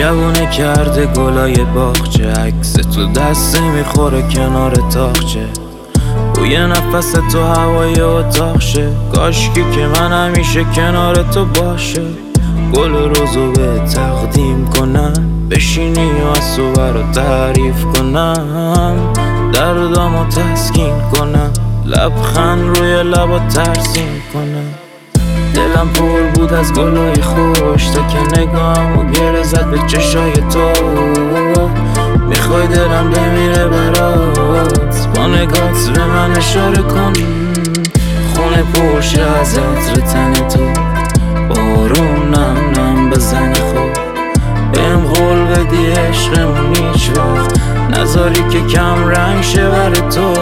جوونه کرده گلای باغچه، عکس تو دسته میخوره کنار تاقچه، بوی نفس تو هوای اتاق شه، کاشکی که من همیشه کنار تو باشه. گل روزو به تقدیم کنم، بشینی و از تو برا تعریف کنم، دردامو تسکین کنم، لبخند روی لبا ترسیم کنم. دلم پر بود از گلای خوش تا که نگاهمو گره زد به چشای تو. میخوای دلم بمیره برات، با نگات به من اشاره کن. خونه پرشه از عطر تن تو، بارون نم نم بزنه خوب. بهم قول بدی عشقمون هیچ وقت نذاری که کم رنگ شه بر تو.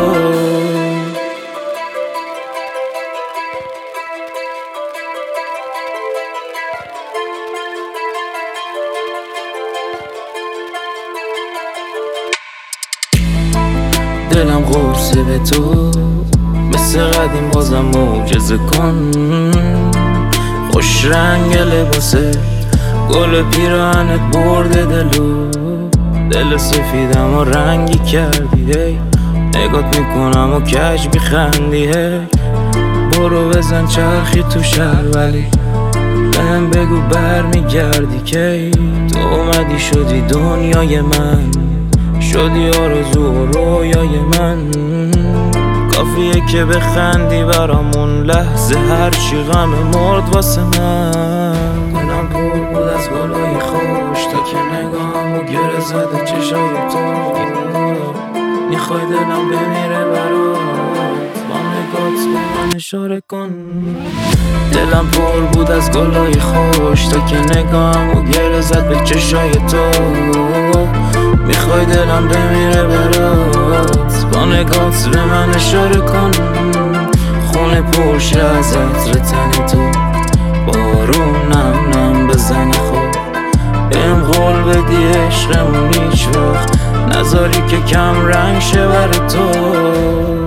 دلم قرصه به تو، مثل قدیم بازم معجزه کن. خوش رنگ لباسه، گل پیراهنت برده دلو. دل سفیدم و رنگی کردی، هی نگات میکنم و کج میخندی. هی برو بزن چرخی تو شهر، ولی بهم بگو برمیگردی کی. تو اومدی شدی دنیای من، شدی آرزو و رویای من. کافیه که بخندی برامون لحظه، هرچی غم مرد واسه من. دلم پر بود از گلای خوش تا که نگاهمو گره زده چشای تو. میخوای دلم بمیره برات، با نگات به من اشاره کن. دلم پر بود از گلای خوش تا که نگاهمو گره زد به چشای تو. میخوای دلم بمیره برات، با نگات به من اشاره کن. خونه پرشه از عطر تن تو، بارون نم نم بزنه خوب. بهم قول بدی عشقمون هیچ وقت نذاری که کم رنگ شه بر تو.